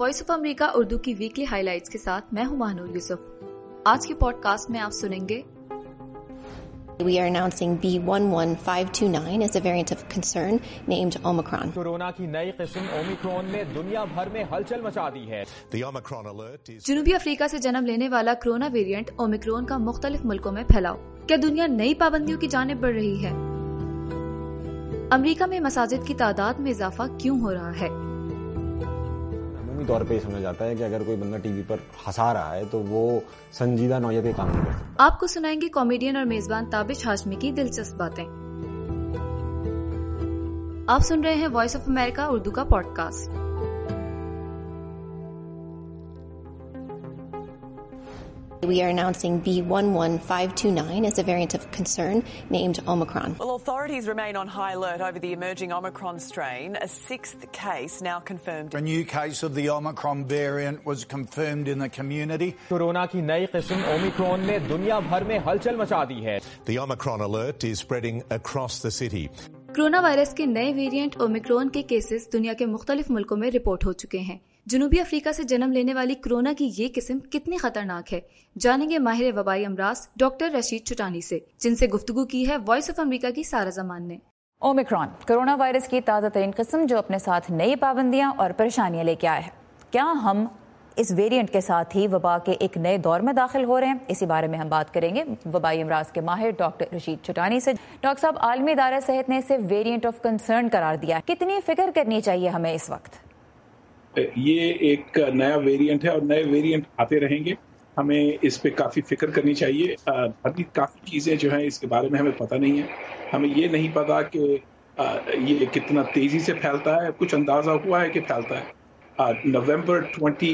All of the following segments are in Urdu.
वॉइस ऑफ अमेरिका उर्दू की वीकली हाइलाइट्स के साथ मैं हूं महानूर यूसुफ। आज के पॉडकास्ट में आप सुनेंगे We are announcing B11529 as a variant of concern named Omicron. Corona की नई किस्म ओमिक्रॉन ने दुनिया भर में हलचल मचा दी है। जनूबी अफ्रीका से जन्म लेने वाला कोरोना वेरिएंट ओमिक्रॉन का मुख्तलिफ मुल्कों में फैलाव। क्या दुनिया नई पाबंदियों की जानिब बढ़ रही है? अमेरिका में मसाजिद की तादाद में इजाफा क्यों हो रहा है? अमूमी तौर पे समझा जाता है कि अगर कोई बंदा टीवी पर हंसा रहा है तो वो संजीदा नौयत के काम नहीं कर सकता। आपको सुनाएंगे कॉमेडियन और मेजबान ताबिश हाशमी की दिलचस्प बातें। आप सुन रहे हैं वॉइस ऑफ अमेरिका उर्दू का podcast. We are announcing B11529 as a variant of concern named Omicron. Well, authorities remain on high alert over the emerging Omicron strain. A sixth case now confirmed. A new case of the Omicron variant was confirmed in the community. Corona की नई किस्म ओमिक्रॉन ने दुनिया भर में हलचल मचा दी है। The Omicron alert is spreading across the city. Corona virus के नए वेरिएंट ओमिक्रॉन के केसेस दुनिया के मुख्तलिफ मुल्कों में रिपोर्ट हो चुके हैं। जनूबी अफ्रीका से जन्म लेने वाली कोरोना की ये किस्म कितनी खतरनाक है, जानेंगे माहिर वबाई अमराज डॉक्टर रशीद चुटानी से, जिनसे गुफ्तगू की है वॉइस ऑफ अमेरिका की सारा जमान ने। ओमिक्रॉन कोरोना वायरस की ताज़ा तरीन किस्म जो अपने साथ नई पाबंदियां और परेशानियां लेके आया है। क्या हम इस वेरिएंट के साथ ही वबा के एक नए दौर में दाखिल हो रहे हैं? इसी बारे में हम बात करेंगे वबाई अमराज के माहिर डॉक्टर रशीद चुटानी से। डॉक्टर साहब, आलमी इदारा सेहत ने इसे वेरिएंट ऑफ कंसर्न करार दिया। कितनी फिक्र करनी चाहिए हमें इस वक्त? ये एक नया वेरिएंट है और नए वेरिएंट आते रहेंगे। हमें इस पे काफ़ी फिक्र करनी चाहिए। अभी काफ़ी चीज़ें जो हैं इसके बारे में हमें पता नहीं है। हमें ये नहीं पता कि ये कितना तेज़ी से फैलता है। कुछ अंदाज़ा हुआ है कि फैलता है। नवंबर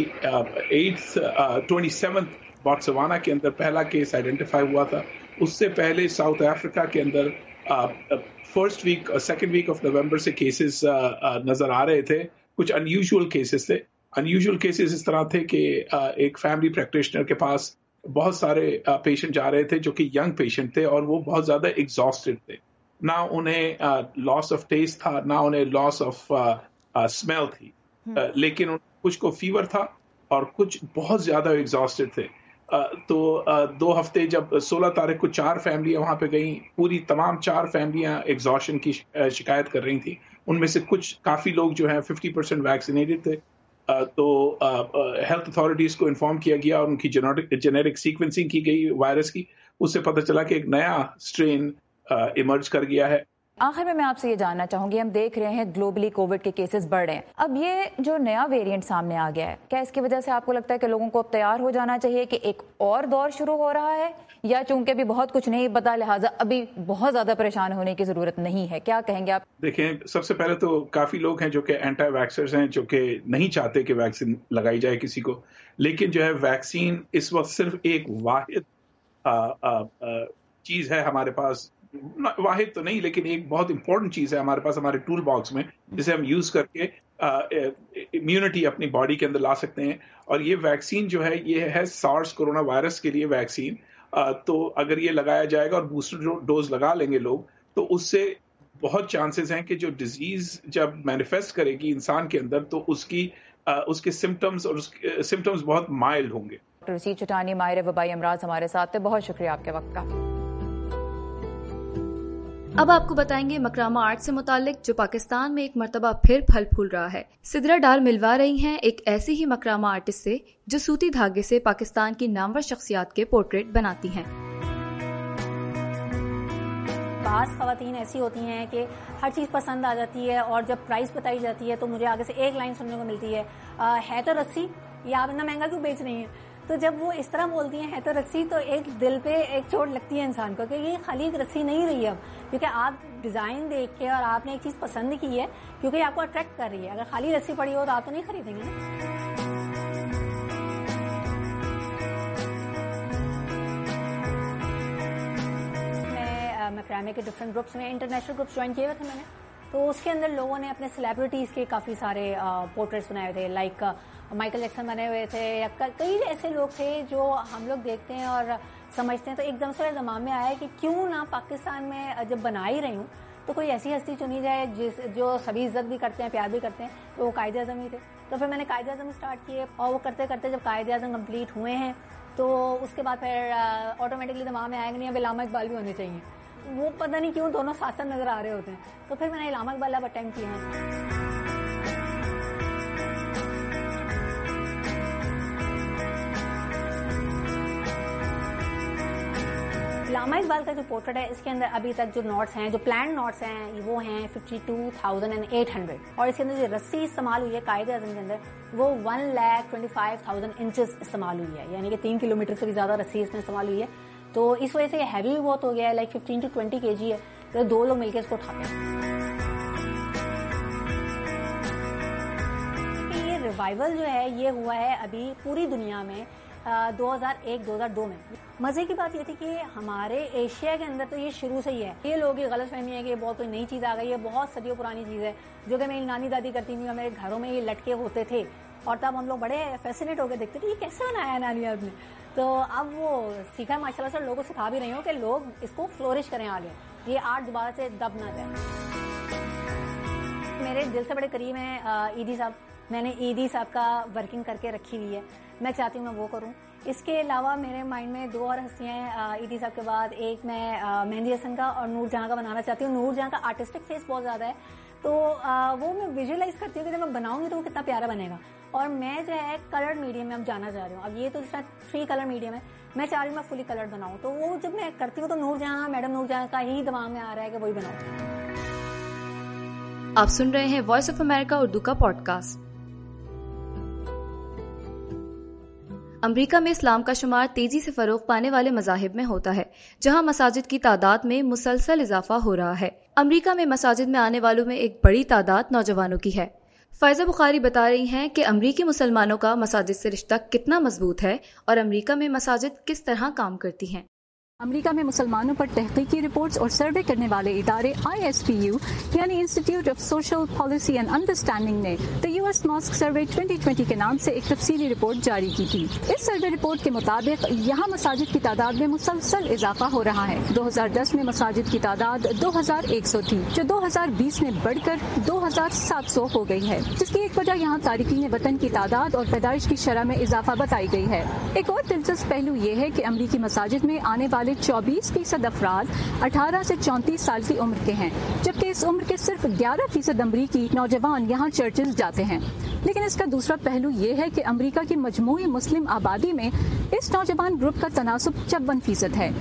27 बोत्सवाना के अंदर पहला केस आइडेंटिफाई हुआ था। उससे पहले साउथ अफ्रीका के अंदर फर्स्ट वीक और सेकेंड वीक ऑफ नवंबर से केसेस नज़र आ रहे थे। कुछ अनयूजुअल केसेस थे। अनयूजुअल केसेस इस तरह थे कि एक फैमिली प्रैक्टिशनर के पास बहुत सारे पेशेंट जा रहे थे जो कि यंग पेशेंट थे और वो बहुत ज़्यादा एग्जॉस्टेड थे। ना उन्हें लॉस ऑफ टेस्ट था, ना उन्हें लॉस ऑफ स्मेल थी, लेकिन कुछ को फीवर था और कुछ बहुत ज़्यादा एग्जॉस्टेड थे। तो 2 हफ्ते जब 16 तारीख को 4 फैमिलियाँ वहाँ पे गई, पूरी तमाम 4 फैमिलियाँ एग्जॉशन की शिकायत कर रही थी। उनमें से कुछ काफ़ी लोग जो हैं 50% वैक्सीनेटेड थे। तो हेल्थ अथॉरिटीज़ को इन्फॉर्म किया गया और उनकी जेनेटिक सीक्वेंसिंग की गई वायरस की। उससे पता चला कि एक नया स्ट्रेन इमर्ज कर गया है। आखिर में मैं आपसे ये जानना चाहूंगी, हम देख रहे हैं ग्लोबली कोविड के केसेस बढ़ रहे हैं। अब ये जो नया वेरिएंट सामने आ गया है, क्या इसकी वजह से आपको लगता है कि लोगों को अब तैयार हो जाना चाहिए कि एक और दौर शुरू हो रहा है, या चूंकि अभी बहुत कुछ नहीं पता लिहाजा अभी बहुत ज्यादा परेशान होने की जरूरत नहीं है? क्या कहेंगे आप? देखें, सबसे पहले तो काफी लोग हैं जो कि एंटी वैक्सर्स हैं, जो कि नहीं चाहते कि वैक्सीन लगाई जाए किसी को। लेकिन जो है वैक्सीन इस वक्त सिर्फ एक वाहिद चीज है हमारे पास। वाहिद तो नहीं, लेकिन एक बहुत इंपॉर्टेंट चीज है हमारे पास, हमारे टूल बॉक्स में, जिसे हम यूज करके इम्यूनिटी अपनी बॉडी के अंदर ला सकते हैं। और ये वैक्सीन जो है ये है सार्स कोरोना वायरस के लिए वैक्सीन। तो अगर ये लगाया जाएगा और बूस्टर डोज लगा लेंगे लोग, तो उससे बहुत चांसेस हैं कि जो डिजीज जब मैनिफेस्ट करेगी इंसान के अंदर, तो उसके सिम्टम्स और उसके सिम्टम्स बहुत माइल्ड होंगे। डॉक्टर रशीद चुटानी, माहिर वबाई अमराज हमारे साथ थे। बहुत शुक्रिया आपके वक्त का। अब आपको बताएंगे मकरामा आर्ट से मुतालिक, जो पाकिस्तान में एक मर्तबा फिर फल फूल रहा है। सिदरा डार मिलवा रही हैं एक ऐसी ही मकरामा आर्टिस्ट से जो सूती धागे से पाकिस्तान की नामवर शख्सियात के पोर्ट्रेट बनाती हैं। बाज़ ख़वातीन ऐसी होती हैं कि हर चीज़ पसंद आ जाती है और जब प्राइस बताई जाती है तो मुझे आगे से एक लाइन सुनने को मिलती है तो रस्सी, ये आप इतना महंगा क्यों बेच रही हैं? तो जब वो इस तरह बोलती हैं तो रस्सी, तो एक दिल पे एक चोट लगती है इंसान को कि ये खाली एक रस्सी नहीं रही अब, क्योंकि आप डिज़ाइन देख के और आपने एक चीज़ पसंद की है क्योंकि आपको अट्रैक्ट कर रही है। अगर खाली रस्सी पड़ी हो तो आप तो नहीं खरीदेंगे ना। मैं मैक्रामे के डिफरेंट ग्रुप्स में, इंटरनेशनल ग्रुप्स ज्वाइन किए हुए थे मैंने, तो उसके अंदर लोगों ने अपने सेलिब्रिटीज़ के काफ़ी सारे पोर्ट्रेट्स बनाए हुए थे। लाइक माइकल जैक्सन बने हुए थे, या कई ऐसे लोग थे जो हम लोग देखते हैं और समझते हैं। तो एकदम से दिमाग में आया कि क्यों ना पाकिस्तान में जब बना ही रही हूँ तो कोई ऐसी हस्ती चुनी जाए जो सभी इज्जत भी करते हैं, प्यार भी करते हैं। तो वो कायदे आज़म ही थे। تو پھر میں نے قائد اعظم اسٹارٹ کیے اور وہ کرتے کرتے جب قائد اعظم کمپلیٹ ہوئے ہیں تو اس کے بعد پھر آٹومیٹکلی دماغ میں آئے گا نہیں اب علامہ اقبال بھی ہونے چاہیے. وہ پتہ نہیں کیوں دونوں ساتھ ساتھ نظر آ رہے ہوتے ہیں. تو پھر میں نے علامہ اقبال اب اٹیمپٹ کیا ہے. علامہ اقبال کا جو پورٹریٹ ہے اس کے اندر ابھی تک جو نوٹس ہیں جو پلانڈ نوٹس ہیں وہ ہیں 52,800 اور اس کے اندر جو رسی استعمال ہوئی ہے قائد اعظم کے اندر وہ 1,25,000 انچز استعمال ہوئی ہے, یعنی کہ 3 کلومیٹر سے بھی زیادہ رسی اس میں استعمال ہوئی ہے. تو اس وجہ سے یہ ہیوی بھی بہت ہو گیا ہے, لائک 15 to 20 kg ہے, تو 2 لوگ مل کے اس کو اٹھاتے ہیں. یہ ریوائول جو ہے یہ ہوا ہے ابھی پوری دنیا میں 2001-2002 میں. مزے کی بات یہ تھی کہ ہمارے ایشیا کے اندر تو یہ شروع سے ہی ہے. یہ لوگ یہ غلط فہمی ہے کہ یہ بہت کوئی نئی چیز آ گئی ہے, بہت صدیوں پرانی چیز ہے جو کہ میری نانی دادی کرتی تھی اور میرے گھروں میں یہ لٹکے ہوتے تھے اور تب ہم لوگ بڑے فیسینیٹ ہو کے دیکھتے تھے یہ کیسے بنایا ہے نانی آپ نے. تو اب وہ سیکھا ہے ماشاء اللہ سے, لوگوں کو سکھا بھی رہی ہوں کہ لوگ اس کو فلورش کریں آگے, یہ آرٹ دوبارہ سے دب نہ جائے. میرے دل سے بڑے قریب ہیں ایدی صاحب. میں نے ایدی صاحب کا ورکنگ کر کے رکھی ہوئی ہے, میں چاہتی ہوں میں وہ کروں. اس کے علاوہ میرے مائنڈ میں 2 اور ہستیاں ہیں ایدی صاحب کے بعد. ایک میں مہندی حسن کا اور نور جہاں کا بنانا چاہتی ہوں. نور جہاں کا آرٹسٹک فیس بہت زیادہ ہے تو وہ میں ویژولاइز کرتی ہوں کہ جب میں بناؤں گی تو وہ کتنا پیارا بنے گا. اور میں جو ہے کلرڈ میڈیم میں اب جانا چاہ رہی ہوں. اب یہ تو جس طرح 3 کلر میڈیم ہے, میں چاہ رہی ہوں میں فلی کلرڈ بناؤں. تو وہ جب میں کرتی ہوں تو نور جہاں میڈم نور جہاں کا ہی دماغ میں آ رہا ہے کہ وہی بناؤں. آپ سن رہے ہیں وائس آف امریکہ اردو کا پوڈ کاسٹ. امریکہ میں اسلام کا شمار تیزی سے فروغ پانے والے مذاہب میں ہوتا ہے, جہاں مساجد کی تعداد میں مسلسل اضافہ ہو رہا ہے. امریکہ میں مساجد میں آنے والوں میں ایک بڑی تعداد نوجوانوں کی ہے. فائزہ بخاری بتا رہی ہیں کہ امریکی مسلمانوں کا مساجد سے رشتہ کتنا مضبوط ہے اور امریکہ میں مساجد کس طرح کام کرتی ہیں. امریکہ میں مسلمانوں پر تحقیقی رپورٹس اور سروے کرنے والے ادارے ISPU یعنی institute of social policy and understanding نے دی US ماسک سروے 2020 کے نام سے ایک تفصیلی رپورٹ جاری کی تھی. اس سروے رپورٹ کے مطابق یہاں مساجد کی تعداد میں مسلسل اضافہ ہو رہا ہے. 2010 میں مساجد کی تعداد 2100 تھی جو 2020 میں بڑھ کر 2700 ہو گئی ہے, جس کی ایک وجہ یہاں تارکین وطن کی تعداد اور پیدائش کی شرح میں اضافہ بتائی گئی ہے. ایک اور دلچسپ پہلو یہ ہے کہ امریکی مساجد میں آنے والے 24% افراد 18 سے 34 سال کی عمر کے ہیں, جبکہ اس عمر کے صرف 11% امریکی نوجوان یہاں چرچز جاتے ہیں. لیکن اس کا دوسرا پہلو یہ ہے کہ امریکہ کی مجموعی مسلم آبادی میں اس نوجوان گروپ کا تناسب 54% ہے.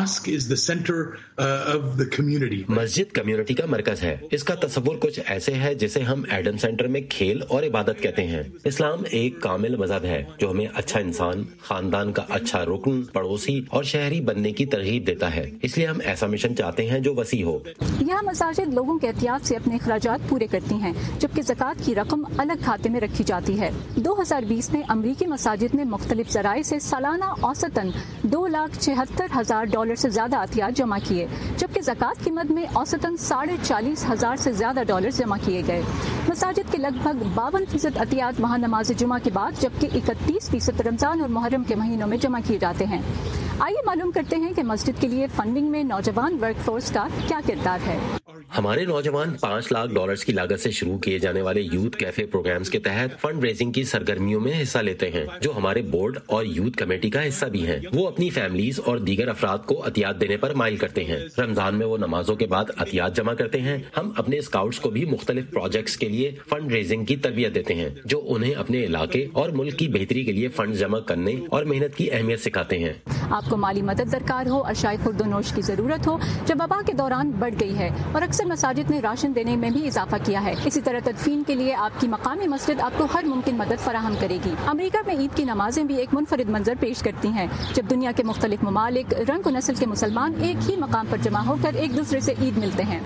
مسجد کمیونٹی کا مرکز ہے. اس کا تصور کچھ ایسے ہے جسے ہم ایڈم سینٹر میں کھیل اور عبادت کہتے ہیں. اسلام ایک کامل مذہب ہے جو ہمیں اچھا انسان, خاندان کا اچھا رکن, پڑوسی اور شہری بننے کی ترغیب دیتا ہے. اس لیے ہم ایسا مشن چاہتے ہیں جو وسیع ہو. یہاں مساجد لوگوں کے احتیاط سے اپنے اخراجات پورے کرتی ہیں, جبکہ زکوٰۃ کی رقم الگ کھاتے میں رکھی جاتی ہے. 2020 میں امریکی مساجد نے مختلف ذرائع سے سالانہ اوسطاً $2,76,000 سے زیادہ عطیات جمع کیے, جبکہ زکوٰۃ کی مد میں اوسطاً $40,500 سے زیادہ ڈالر جمع کیے گئے. مساجد کے لگ بھگ 52% عطیات وہاں نماز جمعہ کے بعد, جبکہ 31% رمضان اور محرم کے مہینوں میں جمع کیے جاتے ہیں. آئیے معلوم کرتے ہیں کہ مسجد کے لیے فنڈنگ میں نوجوان ورک فورس کا کیا کردار ہے. ہمارے نوجوان $5 لاکھ کی لاگت سے شروع کیے جانے والے یوتھ کیفے پروگرامز کے تحت فنڈ ریزنگ کی سرگرمیوں میں حصہ لیتے ہیں, جو ہمارے بورڈ اور یوتھ کمیٹی کا حصہ بھی ہیں. وہ اپنی فیملیز اور دیگر افراد کو عطیات دینے پر مائل کرتے ہیں. رمضان میں وہ نمازوں کے بعد عطیات جمع کرتے ہیں. ہم اپنے اسکاؤٹس کو بھی مختلف پروجیکٹس کے لیے فنڈ ریزنگ کی تربیت دیتے ہیں, جو انہیں اپنے علاقے اور ملک کی بہتری کے لیے فنڈ جمع کرنے اور محنت کی اہمیت سکھاتے ہیں. آپ کو مالی مدد درکار ہو, اشیاء خورد و نوش کی ضرورت ہو, جب وبا کے دوران بڑھ گئی ہے, اور اکثر مساجد نے راشن دینے میں بھی اضافہ کیا ہے. اسی طرح تدفین کے لیے آپ کی مقامی مسجد آپ کو ہر ممکن مدد فراہم کرے گی. امریکہ میں عید کی نمازیں بھی ایک منفرد منظر پیش کرتی ہیں, جب دنیا کے مختلف ممالک, رنگ و نسل کے مسلمان ایک ہی مقام پر جمع ہو کر ایک دوسرے سے عید ملتے ہیں.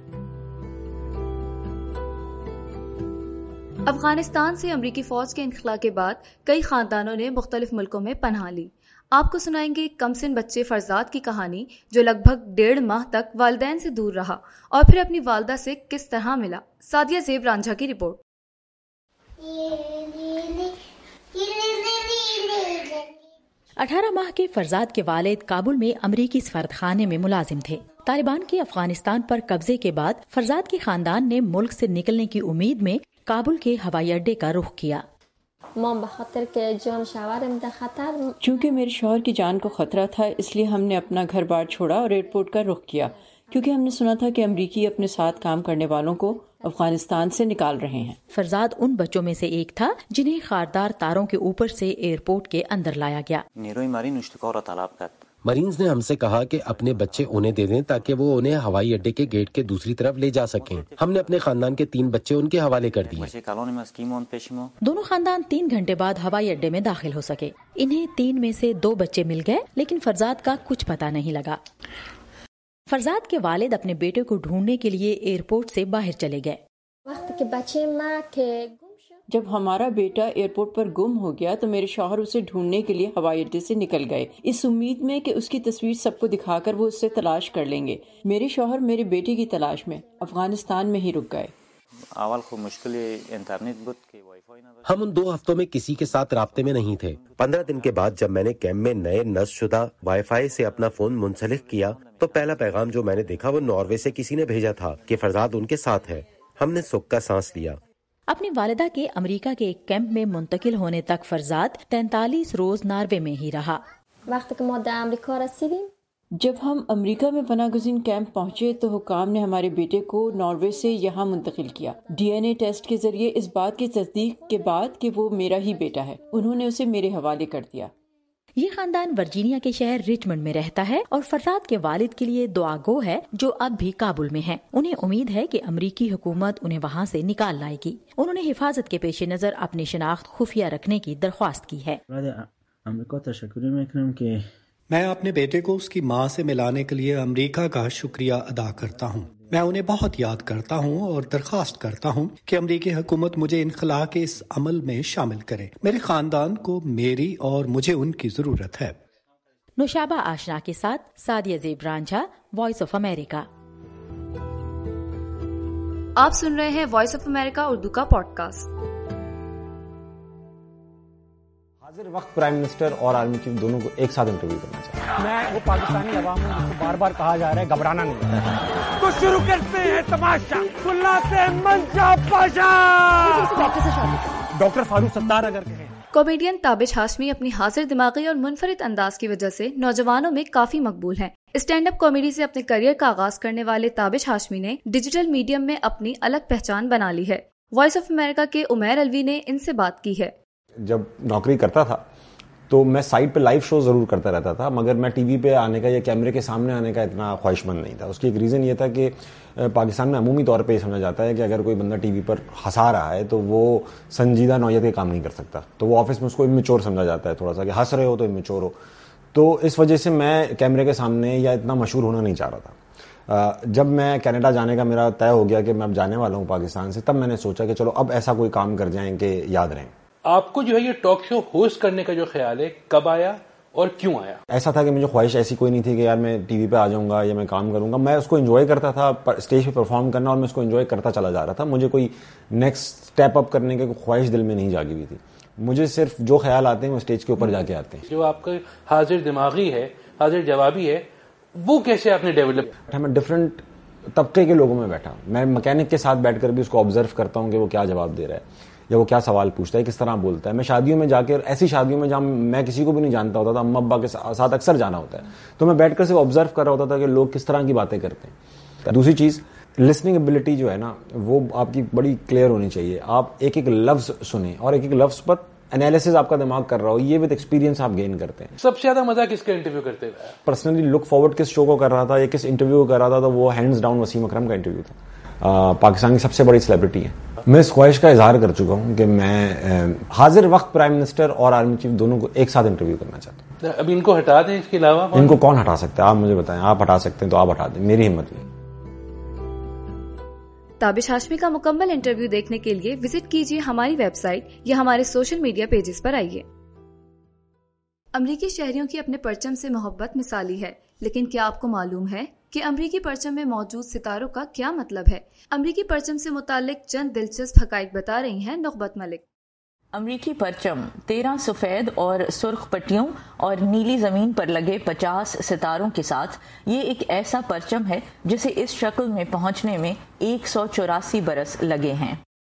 افغانستان سے امریکی فوج کے انخلا کے بعد کئی خاندانوں نے مختلف ملکوں میں پناہ لی. آپ کو سنائیں گے کم سن بچے فرزاد کی کہانی, جو لگ بھگ 1.5 ماہ تک والدین سے دور رہا اور پھر اپنی والدہ سے کس طرح ملا. سعدیہ زیب رانجھا کی رپورٹ. 18 ماہ کے فرزاد کے والد کابل میں امریکی سفارتخانے میں ملازم تھے. طالبان کے افغانستان پر قبضے کے بعد فرزاد کے خاندان نے ملک سے نکلنے کی امید میں کابل کے ہوائی اڈے کا رخ کیا۔ چونکہ میرے شوہر کی جان کو خطرہ تھا، اس لیے ہم نے اپنا گھر بار چھوڑا اور ایئرپورٹ کا رخ کیا، کیونکہ ہم نے سنا تھا کہ امریکی اپنے ساتھ کام کرنے والوں کو افغانستان سے نکال رہے ہیں۔ فرزاد ان بچوں میں سے ایک تھا جنہیں خاردار تاروں کے اوپر سے ایئرپورٹ کے اندر لایا گیا۔ مرینز نے ہم سے کہا کہ اپنے بچے انہیں دے دیں تاکہ وہ انہیں ہوائی اڈے کے گیٹ کے دوسری طرف لے جا سکیں۔ ہم نے اپنے خاندان کے 3 بچے ان کے حوالے کر دیے۔ دونوں خاندان 3 گھنٹے بعد ہوائی اڈے میں داخل ہو سکے۔ انہیں 3 میں سے 2 بچے مل گئے، لیکن فرزاد کا کچھ پتہ نہیں لگا۔ فرزاد کے والد اپنے بیٹے کو ڈھونڈنے کے لیے ایئرپورٹ سے باہر چلے گئے۔ جب ہمارا بیٹا ایئرپورٹ پر گم ہو گیا تو میرے شوہر اسے ڈھونڈنے کے لیے ہوائی اڈے سے نکل گئے، اس امید میں کہ اس کی تصویر سب کو دکھا کر وہ اس سے تلاش کر لیں گے۔ میرے شوہر میرے بیٹے کی تلاش میں افغانستان میں ہی رک گئے۔ ہم ان 2 ہفتوں میں کسی کے ساتھ رابطے میں نہیں تھے۔ 15 دن کے بعد جب میں نے کیمپ میں نئے نصب شدہ وائی فائی سے اپنا فون منسلک کیا تو پہلا پیغام جو میں نے دیکھا وہ ناروے سے کسی نے بھیجا تھا کہ فرزاد ان کے ساتھ ہے۔ ہم نے سکھ کا سانس لیا۔ اپنی والدہ کے امریکہ کے ایک کیمپ میں منتقل ہونے تک فرزاد 43 روز ناروے میں ہی رہا۔ جب ہم امریکہ میں پناہ گزین کیمپ پہنچے تو حکام نے ہمارے بیٹے کو ناروے سے یہاں منتقل کیا۔ ڈی این اے ٹیسٹ کے ذریعے اس بات کی تصدیق کے بعد کہ وہ میرا ہی بیٹا ہے، انہوں نے اسے میرے حوالے کر دیا۔ یہ خاندان ورجینیا کے شہر ریچمنڈ میں رہتا ہے اور فرزاد کے والد کے لیے دعا گو ہے جو اب بھی کابل میں ہیں۔ انہیں امید ہے کہ امریکی حکومت انہیں وہاں سے نکال لائے گی۔ انہوں نے حفاظت کے پیش نظر اپنی شناخت خفیہ رکھنے کی درخواست کی ہے۔ میں اپنے بیٹے کو اس کی ماں سے ملانے کے لیے امریکہ کا شکریہ ادا کرتا ہوں۔ میں انہیں بہت یاد کرتا ہوں اور درخواست کرتا ہوں کہ امریکی حکومت مجھے انخلاء کے اس عمل میں شامل کرے۔ میرے خاندان کو میری اور مجھے ان کی ضرورت ہے۔ نوشابہ آشنا کے ساتھ سادیہ زیب رانجھا، وائس آف امریکہ۔ آپ سن رہے ہیں وائس آف امریکہ اردو کا پوڈ کاسٹ۔ حاضر وقت پرائم منسٹر اور آرمی چیف دونوں کو ایک ساتھ انٹرویو کرنا چاہتا ہوں۔ میں وہ پاکستانی عوام ہوں جس کو بار بار کہا جا رہا ہے گھبرانا نہیں۔ تو شروع کرتے ہیں تماشا سے منشا پاشا۔ ڈاکٹر فاروق ستار اگر کہیں۔ کامیڈین تابش ہاشمی اپنی حاضر دماغی اور منفرد انداز کی وجہ سے نوجوانوں میں کافی مقبول ہیں۔ اسٹینڈ اپ کامیڈی سے اپنے کریئر کا آغاز کرنے والے تابش ہاشمی نے ڈیجیٹل میڈیم میں اپنی الگ پہچان بنا لی ہے۔ وائس آف امریکہ کے عمیر الوی نے ان سے بات کی ہے۔ جب نوکری کرتا تھا تو میں سائٹ پہ لائیو شو ضرور کرتا رہتا تھا، مگر میں ٹی وی پہ آنے کا یا کیمرے کے سامنے آنے کا اتنا خواہش مند نہیں تھا۔ اس کی ایک ریزن یہ تھا کہ پاکستان میں عمومی طور پہ یہ سمجھا جاتا ہے کہ اگر کوئی بندہ ٹی وی پر ہنسا رہا ہے تو وہ سنجیدہ نوعیت کے کام نہیں کر سکتا، تو وہ آفس میں اس کو امیچور سمجھا جاتا ہے تھوڑا سا، کہ ہنس رہے ہو تو امیچور ہو۔ تو اس وجہ سے میں کیمرے کے سامنے یا اتنا مشہور ہونا نہیں چاہ رہا تھا۔ جب میں کینیڈا جانے کا میرا طے ہو گیا کہ میں اب جانے والا ہوں پاکستان سے، تب میں نے سوچا کہ چلو اب ایسا کوئی کام کر جائیں کہ یاد رہیں۔ آپ کو جو ہے یہ ٹاک شو ہوسٹ کرنے کا جو خیال ہے کب آیا اور کیوں آیا؟ ایسا تھا کہ مجھے خواہش ایسی کوئی نہیں تھی کہ یار میں ٹی وی پہ آ جاؤں گا یا میں کام کروں گا۔ میں اس کو انجوائے کرتا تھا، اسٹیج پہ پرفارم کرنا، اور میں اس کو انجوائے کرتا چلا جا رہا تھا۔ مجھے کوئی نیکسٹ اسٹیپ اپ کرنے کی خواہش دل میں نہیں جاگی ہوئی تھی۔ مجھے صرف جو خیال آتے ہیں وہ اسٹیج کے اوپر جا کے آتے ہیں۔ جو آپ کا حاضر دماغی ہے، حاضر جوابی ہے، وہ کیسے آپ نے ڈیولپ؟ میں ڈفرینٹ طبقے کے لوگوں میں بیٹھا ہوں۔ میں مکینک کے ساتھ بیٹھ کر بھی اس کو آبزرو کرتا ہوں کہ وہ کیا جواب دے رہا ہے یا وہ کیا سوال پوچھتا ہے، کس طرح بولتا ہے۔ میں شادیوں میں جا کے، ایسی شادیوں میں جہاں میں کسی کو بھی نہیں جانتا ہوتا تھا، اماں ابا کے ساتھ اکثر جانا ہوتا ہے، تو میں بیٹھ کر صرف آبزرو کر رہا ہوتا تھا کہ لوگ کس طرح کی باتیں کرتے ہیں۔ دوسری چیز، لسننگ ایبلٹی جو ہے نا، وہ آپ کی بڑی کلیئر ہونی چاہیے۔ آپ ایک ایک لفظ سنیں اور ایک ایک لفظ پر انالیسز آپ کا دماغ کر رہا ہو، یہ وتھ ایکسپیرینس آپ گین کرتے ہیں۔ سب سے زیادہ مزہ کس کا انٹرویو کرتے ہوئے؟ پرسنلی لک فارورڈ کس شو کو کر رہا تھا یا کس انٹرویو کو کر رہا تھا، تو وہ ہینڈز ڈاؤن وسیم اکرم کا انٹرویو تھا۔ پاکستان کی سب سے بڑی سیلیبریٹی ہے۔ میں اس خواہش کا اظہار کر چکا ہوں کہ میں حاضر وقت پرائم منسٹر اور آرمی چیف دونوں کو ایک ساتھ انٹرویو کرنا چاہتا ہوں۔ اب ان کو ہٹا دیں، اس کے علاوہ ان کو کون ہٹا سکتا ہے؟ آپ مجھے بتائیں، آپ ہٹا سکتے ہیں تو آپ ہٹا دیں، میری ہمت نہیں۔ تابش ہاشمی کا مکمل انٹرویو دیکھنے کے لیے وزٹ کیجیے ہماری ویب سائٹ یا ہمارے سوشل میڈیا پیجز پر آئیے۔ امریکی شہریوں کی اپنے پرچم سے محبت مثالی ہے، لیکن کیا آپ کو معلوم ہے کہ امریکی پرچم میں موجود ستاروں کا کیا مطلب ہے؟ امریکی پرچم سے متعلق چند دلچسپ حقائق بتا رہی ہیں نخبت ملک۔ امریکی پرچم 13 سفید اور سرخ پٹیوں اور نیلی زمین پر لگے 50 ستاروں کے ساتھ یہ ایک ایسا پرچم ہے جسے اس شکل میں پہنچنے میں 184 برس لگے ہیں۔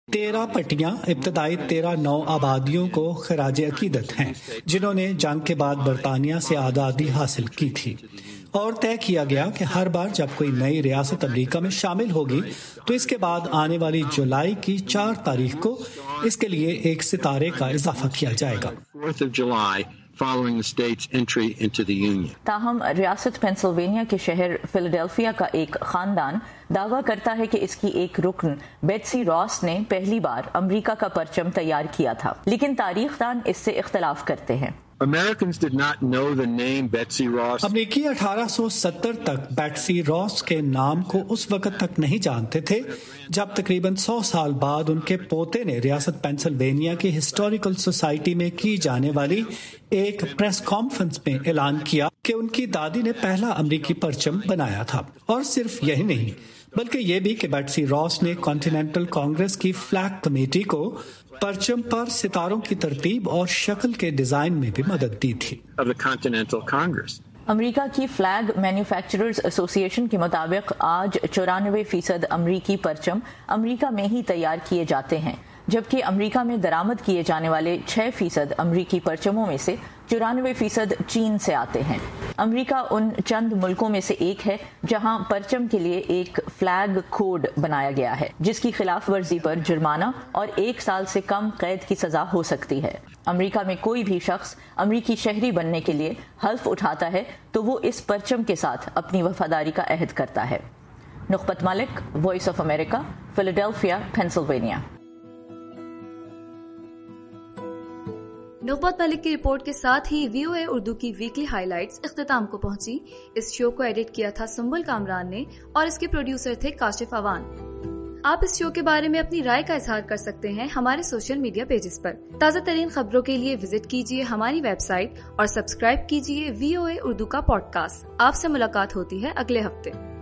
13 पट्टियां इब्तदाई 13 नौ आबादियों को खराज अकीदत हैं जिन्होंने जंग के बाद बरतानिया से आज़ादी हासिल की थी, और तय किया गया कि हर बार जब कोई नई रियासत अमेरिका में शामिल होगी तो इसके बाद आने वाली जुलाई की 4 तारीख को इसके लिए एक सितारे का इजाफा किया जाएगा। Following the state's entry into the Union. ताहम रियासत पेंसिल्वेनिया के शहर फिलाडेल्फिया का एक खानदान दावा करता है कि इसकी एक रुकन बेट्सी रॉस ने पहली बार अमेरिका का परचम तैयार किया था, लेकिन तारीखदान इससे इख्तलाफ करते हैं। Americans did not know the name Betsy Ross. अमेरिकी 1870 तक बेट्सी रॉस के नाम को उस वक्त तक नहीं जानते थे जब तकरीबन 100 साल बाद उनके पोते ने रियासत पेंसिल्वेनिया की हिस्टोरिकल सोसाइटी में की जाने वाली एक प्रेस कॉन्फ्रेंस में ऐलान किया कि उनकी दादी ने पहला अमेरिकी परचम बनाया था। और सिर्फ यही नहीं, बल्कि ये भी कि बेट्सी रॉस ने कॉन्टिनेंटल कांग्रेस की फ्लैग कमेटी को परचम पर सितारों की तरतीब और शक्ल के डिजाइन में भी मदद दी थी। अमेरिका की फ्लैग मैन्युफैक्चरर्स एसोसिएशन के मुताबिक आज 94% अमेरिकी परचम अमेरिका में ही तैयार किए जाते हैं, जबकि अमेरिका में दरामद किए जाने वाले 6% अमेरिकी परचमों में से 94% चीन से आते हैं। अमेरिका उन चंद मुल्कों में से एक है जहां परचम के लिए एक फ्लैग कोड बनाया गया है, जिसकी खिलाफ वर्जी पर जुर्माना और 1 साल से कम कैद की सजा हो सकती है। अमेरिका में कोई भी शख्स अमेरिकी शहरी बनने के लिए हल्फ उठाता है तो वो इस परचम के साथ अपनी वफादारी का अहद करता है। Nukbat Malik, voice of America, Philadelphia, Pennsylvania. Nukbat Malik की रिपोर्ट के साथ ही VOA उर्दू की वीकली हाइलाइट्स इख्तिताम को पहुंची। इस शो को एडिट किया था सुम्बुल कामरान ने और इसके प्रोड्यूसर थे काशिफ अवान। आप इस शो के बारे में अपनी राय का इजहार कर सकते हैं हमारे सोशल मीडिया पेजेस पर। ताज़ा तरीन खबरों के लिए विजिट कीजिए हमारी वेबसाइट और सब्सक्राइब कीजिए VOA उर्दू का पॉडकास्ट। आपसे मुलाकात होती है अगले हफ्ते।